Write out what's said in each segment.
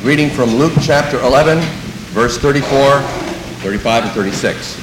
reading from Luke chapter 11, verse 34, 35, and 36.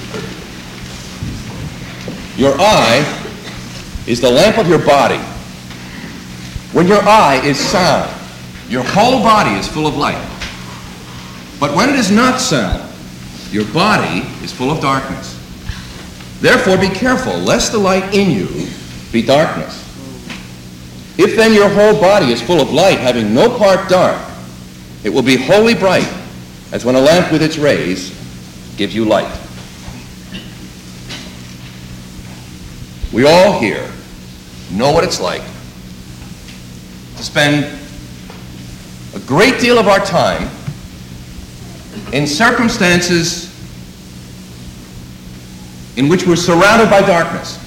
Your eye is the lamp of your body. When your eye is sound, your whole body is full of light. But when it is not sound, your body is full of darkness. Therefore be careful, lest the light in you be darkness. If then your whole body is full of light, having no part dark, it will be wholly bright, as when a lamp with its rays gives you light. We all here know what it's like to spend a great deal of our time in circumstances in which we're surrounded by darkness.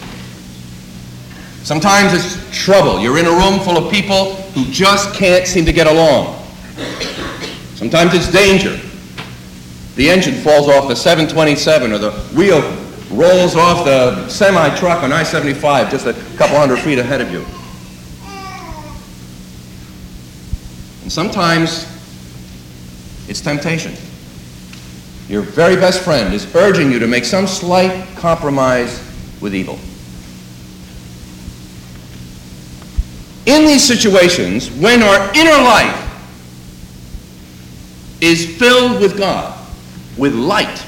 Sometimes it's trouble. You're in a room full of people who just can't seem to get along. Sometimes it's danger. The engine falls off the 727 or the wheel rolls off the semi-truck on I-75 just a couple hundred feet ahead of you. And sometimes it's temptation. Your very best friend is urging you to make some slight compromise with evil. In these situations, when our inner life is filled with God, with light,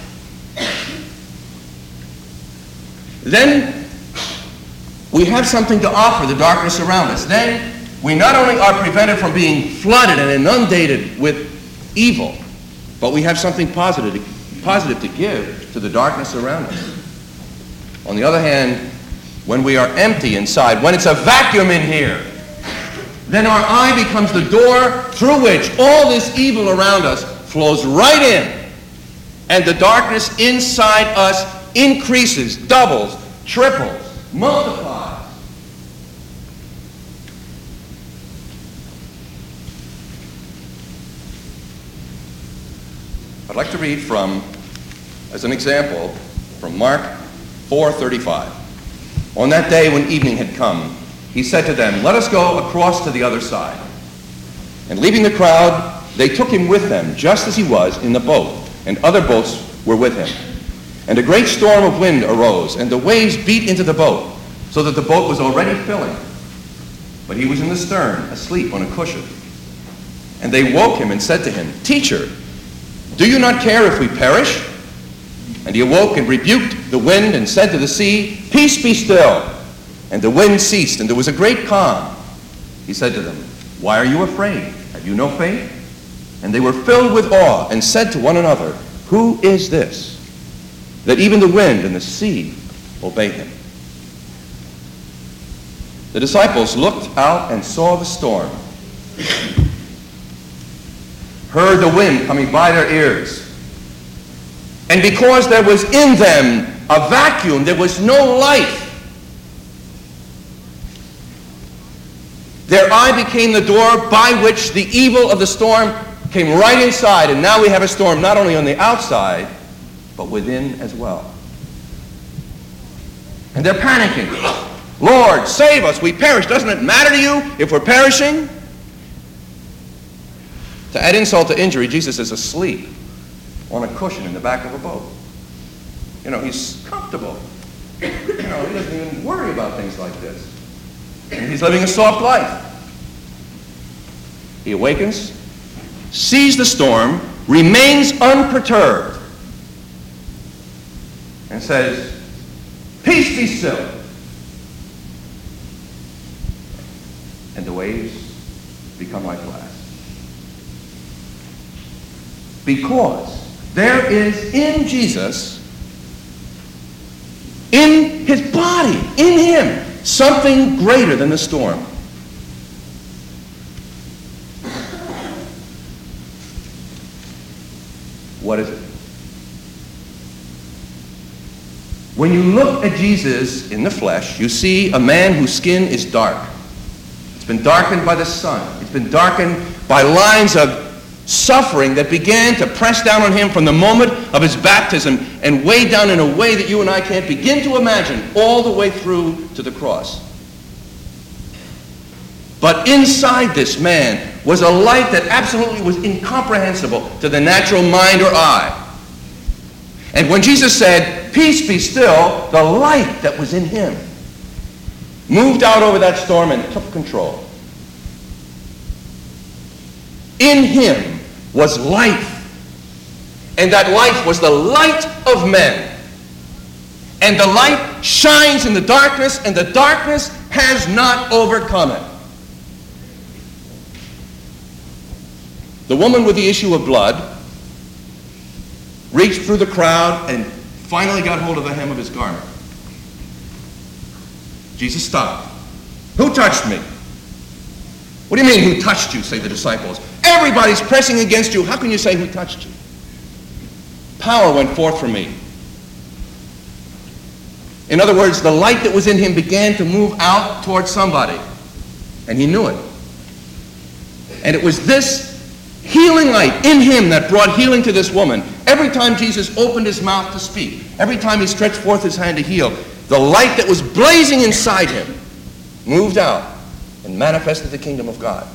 then we have something to offer the darkness around us. Then we not only are prevented from being flooded and inundated with evil, but we have something positive to give to the darkness around us. On the other hand, when we are empty inside, when it's a vacuum in here, then our eye becomes the door through which all this evil around us flows right in, and the darkness inside us increases, doubles, triples, multiplies. I'd like to read as an example, from Mark 4:35. On that day when evening had come, he said to them, "Let us go across to the other side." And leaving the crowd, they took him with them, just as he was in the boat, and other boats were with him. And a great storm of wind arose, and the waves beat into the boat, so that the boat was already filling. But he was in the stern, asleep on a cushion. And they woke him and said to him, "Teacher, do you not care if we perish?" And he awoke and rebuked the wind and said to the sea, "Peace, be still." And the wind ceased, and there was a great calm. He said to them, "Why are you afraid? Have you no faith?" And they were filled with awe and said to one another, "Who is this, that even the wind and the sea obey him?" The disciples looked out and saw the storm, heard the wind coming by their ears. And because there was in them a vacuum, there was no life, their eye became the door by which the evil of the storm came right inside. And now we have a storm not only on the outside, but within as well. And they're panicking. "Lord, save us, we perish. Doesn't it matter to you if we're perishing?" To add insult to injury, Jesus is asleep on a cushion in the back of a boat. He's comfortable. He doesn't even worry about things like this. And he's living a soft life. He awakens, sees the storm, remains unperturbed, and says, "Peace, be still." And the waves become like glass. Because there is in Jesus, in his body, in him, something greater than the storm. What is it? When you look at Jesus in the flesh, you see a man whose skin is dark. It's been darkened by the sun. It's been darkened by lines of suffering that began to press down on him from the moment of his baptism and weigh down in a way that you and I can't begin to imagine all the way through to the cross. But inside this man was a light that absolutely was incomprehensible to the natural mind or eye. And when Jesus said, "Peace, be still," the light that was in him moved out over that storm and took control. In him was life. And that life was the light of men. And the light shines in the darkness, and the darkness has not overcome it. The woman with the issue of blood reached through the crowd and finally got hold of the hem of his garment. Jesus stopped. "Who touched me?" "What do you mean, who touched you?" say the disciples. "Everybody's pressing against you. How can you say who touched you?" "Power went forth from me." In other words, the light that was in him began to move out towards somebody, and he knew it. And it was this healing light in him that brought healing to this woman. Every time Jesus opened his mouth to speak, every time he stretched forth his hand to heal, the light that was blazing inside him moved out and manifested the kingdom of God.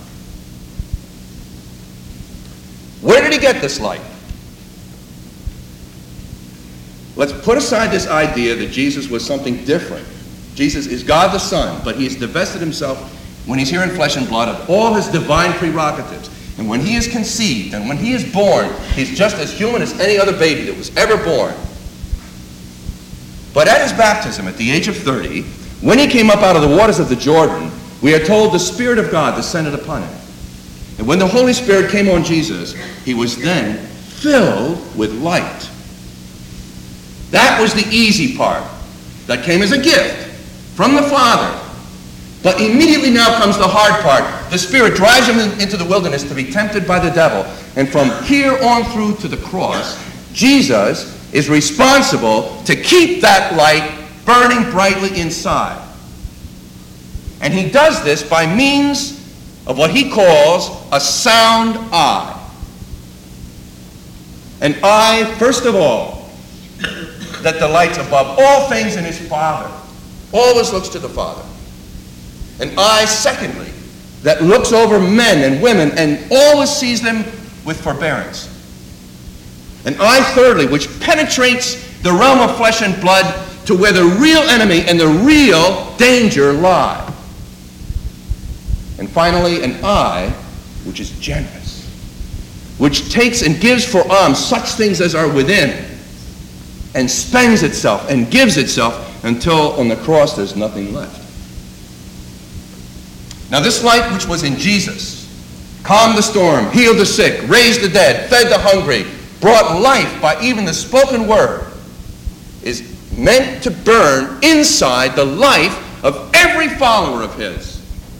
Where did he get this light? Let's put aside this idea that Jesus was something different. Jesus is God the Son, but he has divested himself, when he's here in flesh and blood, of all his divine prerogatives. And when he is conceived and when he is born, he's just as human as any other baby that was ever born. But at his baptism, at the age of 30, when he came up out of the waters of the Jordan, we are told the Spirit of God descended upon him. And when the Holy Spirit came on Jesus, he was then filled with light. That was the easy part. That came as a gift from the Father. But immediately now comes the hard part. The Spirit drives him into the wilderness to be tempted by the devil. And from here on through to the cross, Jesus is responsible to keep that light burning brightly inside. And he does this by means of what he calls a sound eye. An eye, first of all, that delights above all things in his Father. Always looks to the Father. An eye, secondly, that looks over men and women and always sees them with forbearance. An eye, thirdly, which penetrates the realm of flesh and blood to where the real enemy and the real danger lie. And finally, an eye which is generous, which takes and gives for alms such things as are within, and spends itself and gives itself until on the cross there's nothing left. Now this light which was in Jesus calmed the storm, healed the sick, raised the dead, fed the hungry, brought life by even the spoken word, is meant to burn inside the life of every follower of his.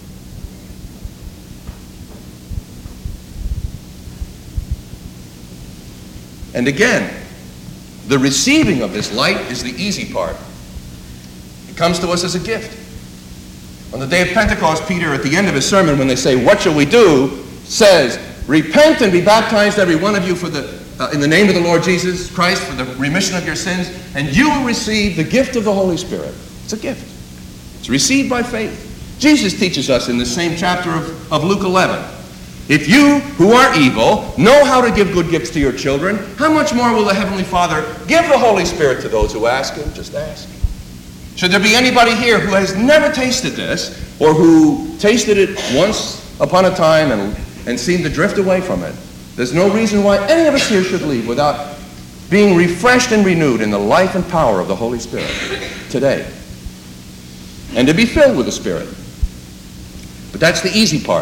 And again, the receiving of this light is the easy part. It comes to us as a gift. On the day of Pentecost, Peter, at the end of his sermon, when they say, "What shall we do?" says, "Repent and be baptized, every one of you, in the name of the Lord Jesus Christ, for the remission of your sins, and you will receive the gift of the Holy Spirit." It's a gift. It's received by faith. Jesus teaches us in the same chapter of Luke 11, "If you, who are evil, know how to give good gifts to your children, how much more will the Heavenly Father give the Holy Spirit to those who ask him?" Just ask. Should there be anybody here who has never tasted this, or who tasted it once upon a time and seemed to drift away from it, there's no reason why any of us here should leave without being refreshed and renewed in the life and power of the Holy Spirit today. And to be filled with the Spirit. But that's the easy part.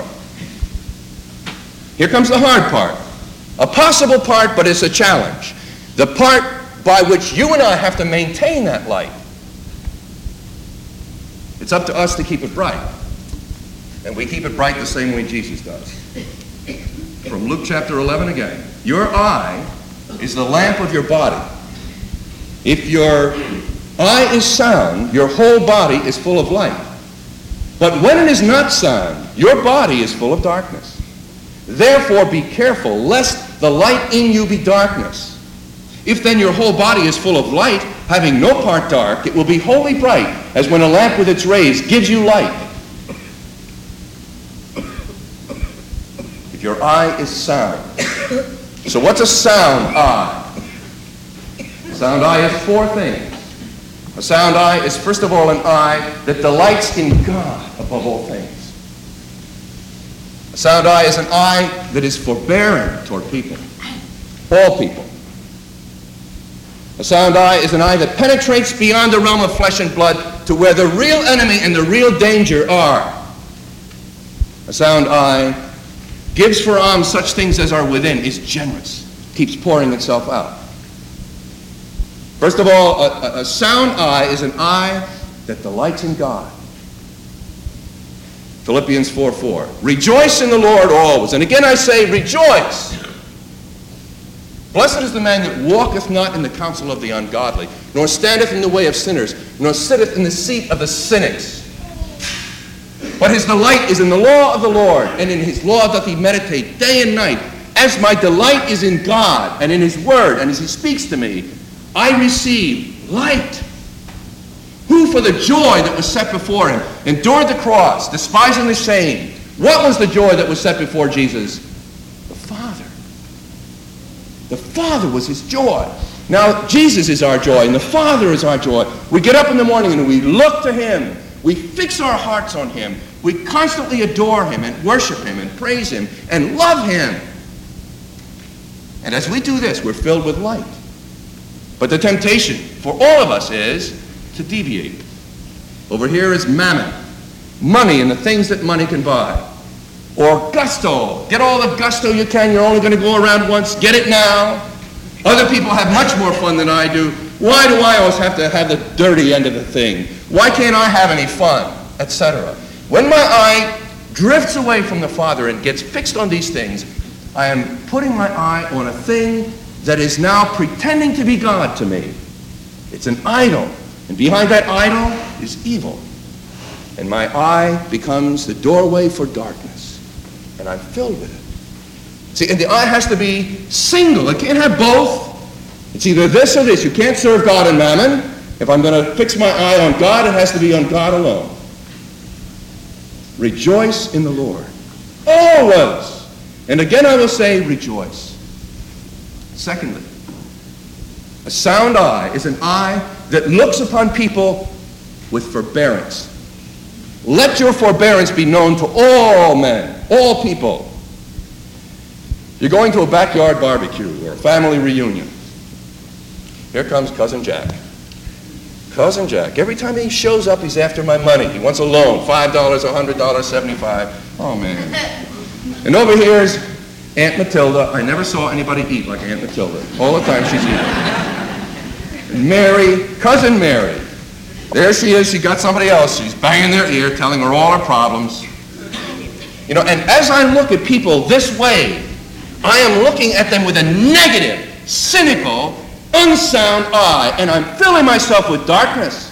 Here comes the hard part. A possible part, but it's a challenge. The part by which you and I have to maintain that light. It's up to us to keep it bright. And we keep it bright the same way Jesus does. From Luke chapter 11 again. Your eye is the lamp of your body. If your eye is sound, your whole body is full of light. But when it is not sound, your body is full of darkness. Therefore be careful, lest the light in you be darkness. If then your whole body is full of light, having no part dark, it will be wholly bright, as when a lamp with its rays gives you light. eye is sound. So what's a sound eye? A sound eye is four things. A sound eye is, first of all, an eye that delights in God above all things. A sound eye is an eye that is forbearing toward people, all people. A sound eye is an eye that penetrates beyond the realm of flesh and blood to where the real enemy and the real danger are. A sound eye gives for alms such things as are within, is generous, keeps pouring itself out. First of all, a sound eye is an eye that delights in God. Philippians 4:4. Rejoice in the Lord always. And again I say, rejoice. Blessed is the man that walketh not in the counsel of the ungodly, nor standeth in the way of sinners, nor sitteth in the seat of the cynics. But his delight is in the law of the Lord, and in his law doth he meditate day and night. As my delight is in God and in his word, and as he speaks to me, I receive light. Who for the joy that was set before him endured the cross, despising the shame. What was the joy that was set before Jesus? The Father. The Father was his joy. Now, Jesus is our joy, and the Father is our joy. We get up in the morning and we look to him. We fix our hearts on him. We constantly adore him and worship him and praise him and love him. And as we do this, we're filled with light. But the temptation for all of us is to deviate. Over here is mammon, money and the things that money can buy. Or gusto. Get all the gusto you can. You're only going to go around once. Get it now. Other people have much more fun than I do. Why do I always have to have the dirty end of the thing? Why can't I have any fun? Etc. When my eye drifts away from the Father and gets fixed on these things, I am putting my eye on a thing that is now pretending to be God to me. It's an idol. And behind that idol is evil. And my eye becomes the doorway for darkness. And I'm filled with it. See, and the eye has to be single. It can't have both. It's either this or this. You can't serve God and mammon. If I'm going to fix my eye on God, it has to be on God alone. Rejoice in the Lord. Always. And again I will say, rejoice. Secondly, a sound eye is an eye that looks upon people with forbearance. Let your forbearance be known to all men, all people. You're going to a backyard barbecue or a family reunion. Here comes Cousin Jack. Cousin Jack. Every time he shows up, he's after my money. He wants a loan, $5, $100, $75. Oh, man. And over here is Aunt Matilda. I never saw anybody eat like Aunt Matilda. All the time she's eating. And Mary, Cousin Mary. There she is. She got somebody else. She's banging their ear, telling her all her problems. You know, and as I look at people this way, I am looking at them with a negative, cynical, unsound eye, and I'm filling myself with darkness.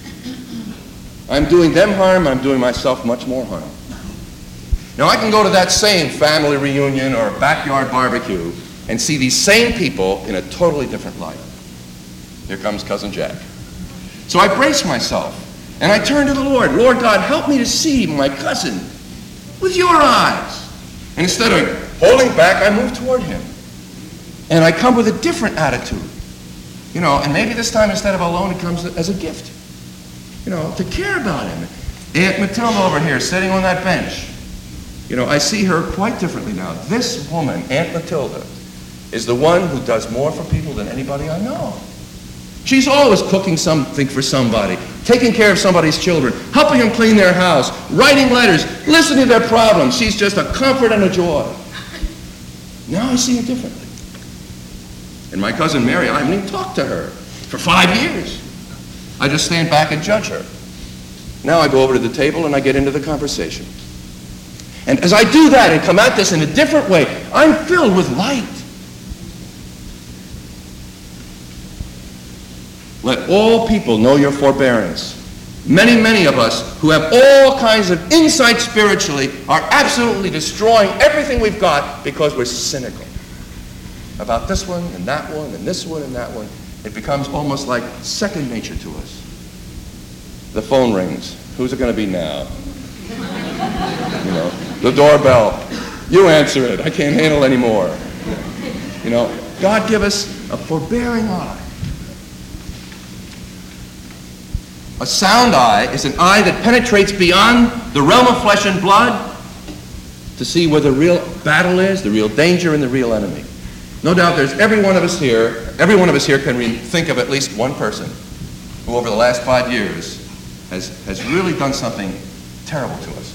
I'm doing them harm, I'm doing myself much more harm. Now I can go to that same family reunion or backyard barbecue and see these same people in a totally different light. Here comes Cousin Jack. So I brace myself and I turn to the Lord. Lord God, help me to see my cousin with your eyes. And instead of holding back, I move toward him. And I come with a different attitude. You know, and maybe this time instead of a loan, it comes as a gift. You know, to care about him. Aunt Matilda over here sitting on that bench. You know, I see her quite differently now. This woman, Aunt Matilda, is the one who does more for people than anybody I know. She's always cooking something for somebody, taking care of somebody's children, helping them clean their house, writing letters, listening to their problems. She's just a comfort and a joy. Now I see her differently. And my cousin Mary, I haven't even talked to her for 5 years. I just stand back and judge her. Now I go over to the table and I get into the conversation. And as I do that and come at this in a different way, I'm filled with light. Let all people know your forbearance. Many, many of us who have all kinds of insight spiritually are absolutely destroying everything we've got because we're cynical about this one and that one and this one and that one. It becomes almost like second nature to us. The phone rings. Who's it going to be now? You know, the doorbell. You answer it. I can't handle anymore. You know, God give us a forbearing eye. A sound eye is an eye that penetrates beyond the realm of flesh and blood to see where the real battle is, the real danger, and the real enemy. No doubt there's every one of us here can think of at least one person who over the last 5 years has really done something terrible to us.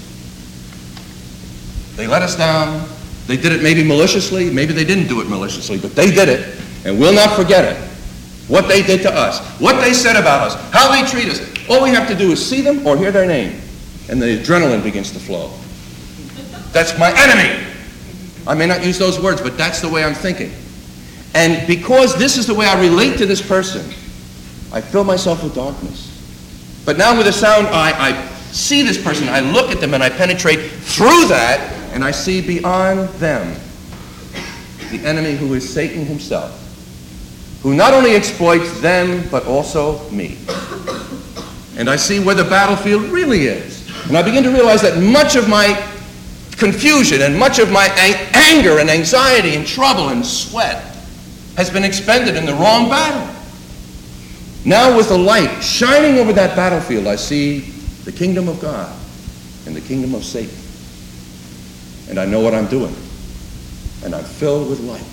They let us down. They did it maybe maliciously, maybe they didn't do it maliciously, but they did it, and we'll not forget it. What they did to us, what they said about us, how they treat us. All we have to do is see them or hear their name, and the adrenaline begins to flow. That's my enemy. I may not use those words, but that's the way I'm thinking. And because this is the way I relate to this person, I fill myself with darkness. But now with a sound eye, I see this person, I look at them, and I penetrate through that, and I see beyond them the enemy who is Satan himself, who not only exploits them, but also me. And I see where the battlefield really is. And I begin to realize that much of my confusion and much of my anger and anxiety and trouble and sweat has been expended in the wrong battle. Now with the light shining over that battlefield, I see the kingdom of God and the kingdom of Satan. And I know what I'm doing. And I'm filled with light.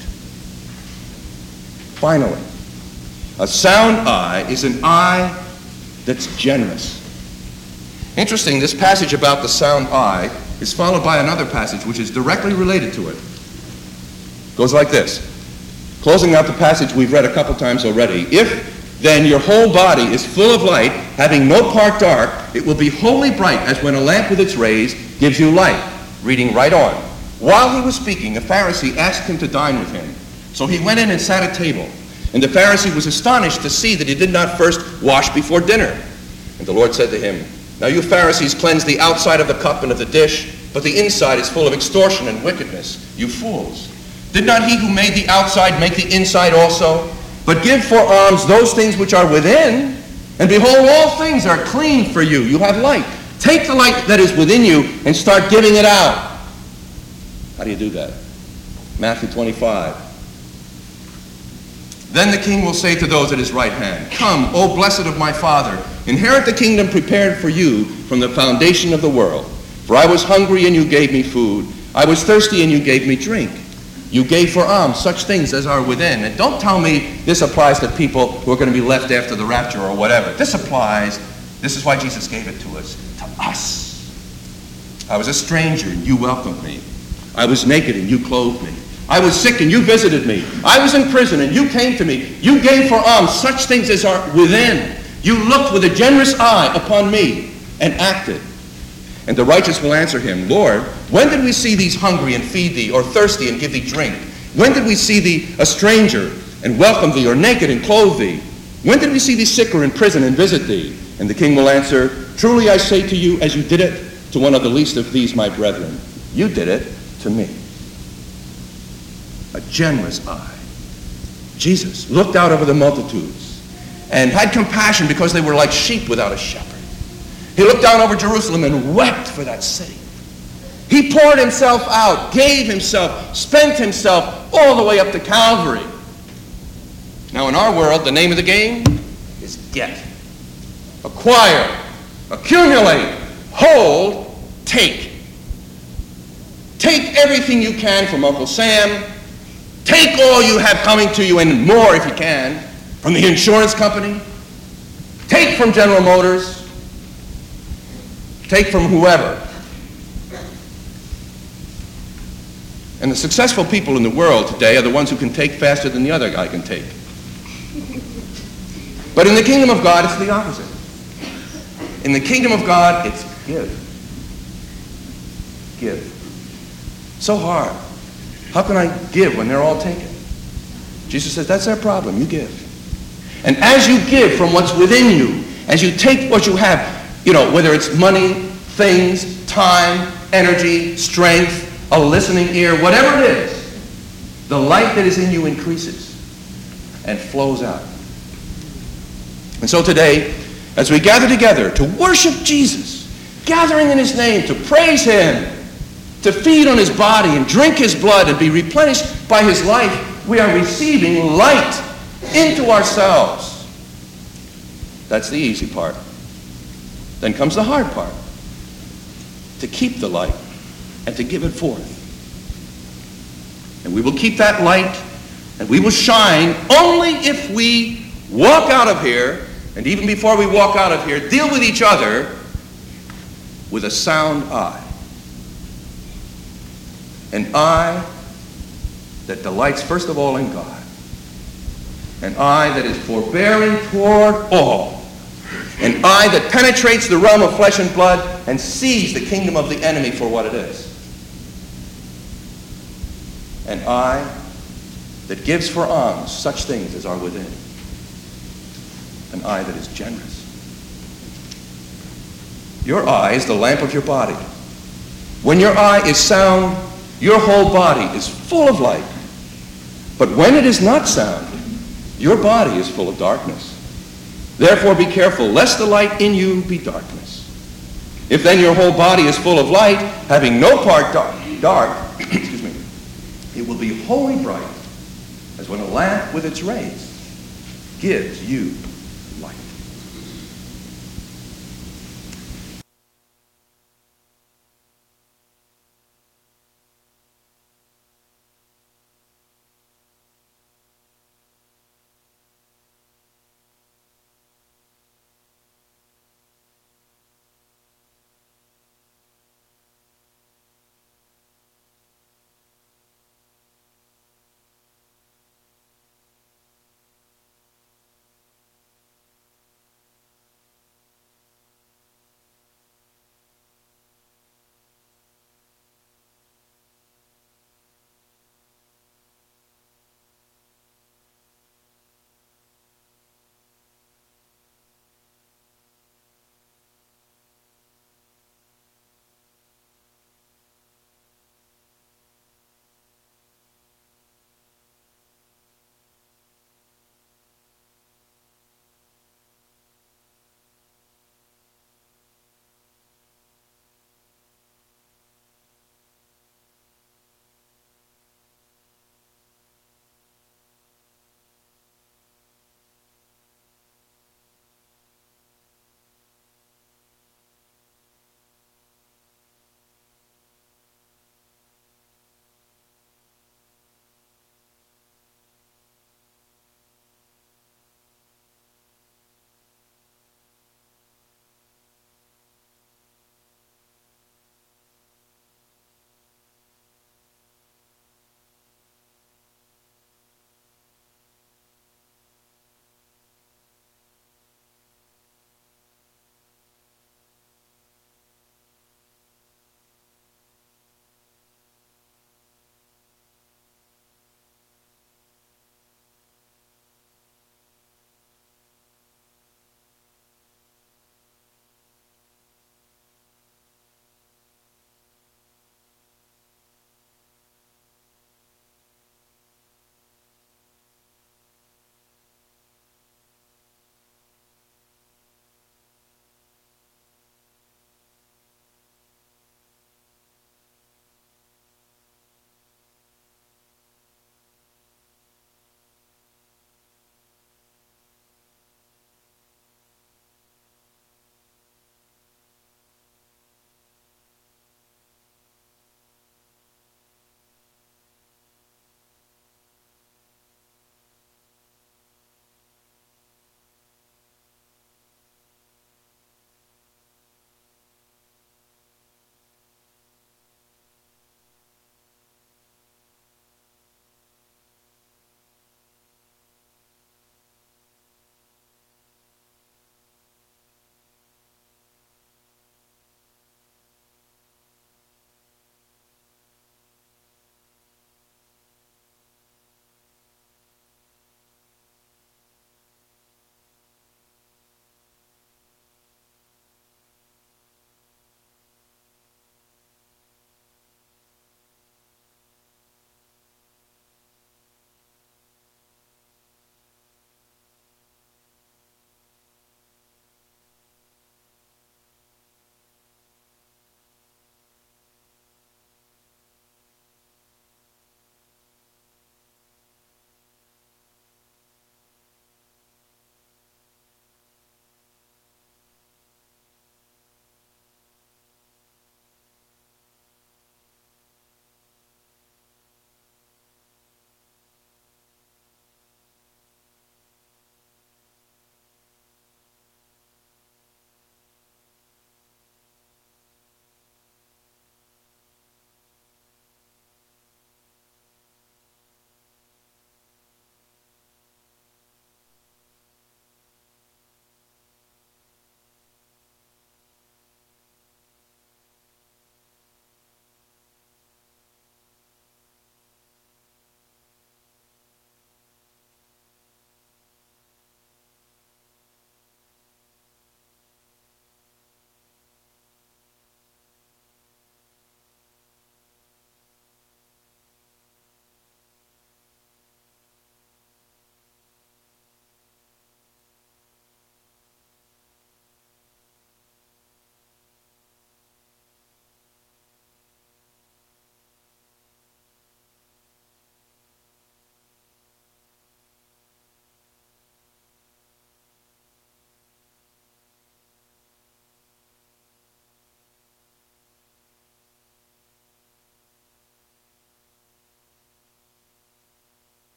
Finally, a sound eye is an eye that's generous. Interesting, this passage about the sound eye is followed by another passage which is directly related to it. It goes like this. Closing out the passage we've read a couple times already. If then your whole body is full of light, having no part dark, it will be wholly bright as when a lamp with its rays gives you light. Reading right on. While he was speaking, a Pharisee asked him to dine with him. So he went in and sat at table. And the Pharisee was astonished to see that he did not first wash before dinner. And the Lord said to him, now you Pharisees cleanse the outside of the cup and of the dish, but the inside is full of extortion and wickedness. You fools. Did not he who made the outside make the inside also? But give for alms those things which are within, and behold, all things are clean for you. You have light. Take the light that is within you and start giving it out. How do you do that? Matthew 25. Then the king will say to those at his right hand, come, O blessed of my Father, inherit the kingdom prepared for you from the foundation of the world. For I was hungry and you gave me food. I was thirsty and you gave me drink. You gave for alms such things as are within. And don't tell me this applies to people who are going to be left after the rapture or whatever. This applies. This is why Jesus gave it to us. To us. I was a stranger and you welcomed me. I was naked and you clothed me. I was sick and you visited me. I was in prison and you came to me. You gave for alms such things as are within. You looked with a generous eye upon me and acted. And the righteous will answer him, Lord, when did we see thee hungry and feed thee, or thirsty and give thee drink? When did we see thee a stranger and welcome thee, or naked and clothe thee? When did we see thee sick or in prison and visit thee? And the king will answer, truly I say to you, as you did it to one of the least of these my brethren, you did it to me. A generous eye. Jesus looked out over the multitudes and had compassion because they were like sheep without a shepherd. He looked down over Jerusalem and wept for that city. He poured himself out, gave himself, spent himself all the way up to Calvary. Now in our world, the name of the game is get. Acquire, accumulate, hold, take. Take everything you can from Uncle Sam. Take all you have coming to you and more if you can from the insurance company. Take from General Motors. Take from whoever. And the successful people in the world today are the ones who can take faster than the other guy can take. But in the kingdom of God, it's the opposite. In the kingdom of God, it's give. Give. So hard. How can I give when they're all taken? Jesus says, that's their problem. You give. And as you give from what's within you, as you take what you have, whether it's money, things, time, energy, strength, a listening ear, whatever it is, the light that is in you increases and flows out. And so today, as we gather together to worship Jesus, gathering in his name, to praise him, to feed on his body and drink his blood and be replenished by his life, we are receiving light into ourselves. That's the easy part. Then comes the hard part, to keep the light and to give it forth. And we will keep that light and we will shine only if we walk out of here, and even before we walk out of here, deal with each other with a sound eye. An eye that delights first of all in God. An eye that is forbearing toward all. An eye that penetrates the realm of flesh and blood and sees the kingdom of the enemy for what it is. An eye that gives for alms such things as are within. An eye that is generous. Your eye is the lamp of your body. When your eye is sound, your whole body is full of light. But when it is not sound, your body is full of darkness. Therefore be careful, lest the light in you be darkness. If then your whole body is full of light, having no part dark, excuse me, it will be wholly bright, as when a lamp with its rays gives you